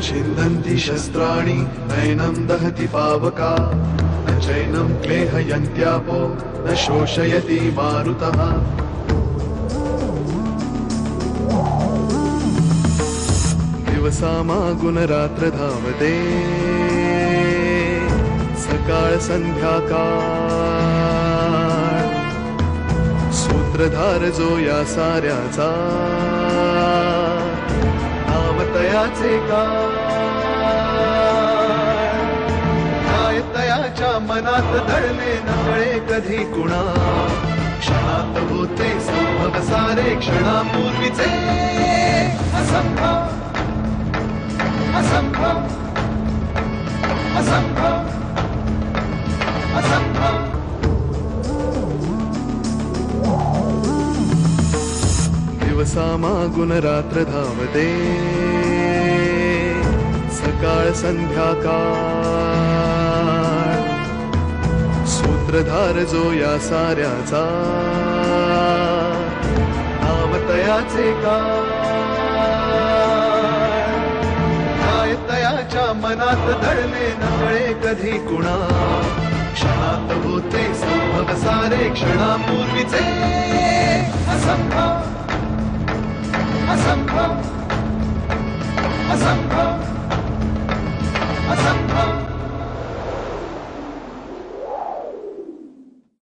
छिन्दन्ति शस्त्राणि नैनं दहति पावका न चैनं क्लेहयन्त्यापो न शोषयति मारुतः दिवसामागुन रात्र धावते सकाळ संध्याकाळ सूत्रधार जो या साऱ्याचा नावतयाचे काय तयाच्या मनात दडले नकळे कधी कुणा क्षणात होते संभव सारे क्षणापूर्वीचे असंभव असंभव असंभव असंभव दिवसामागुन रात्र धावते सकाळ संध्याकाळ सूत्रधार जो या साऱ्याचा नावतयाचे काय तयाच्या मनात दडले नकळे कधी कुणा क्षणात होते संभव सारे क्षणापूर्वीचे असंभव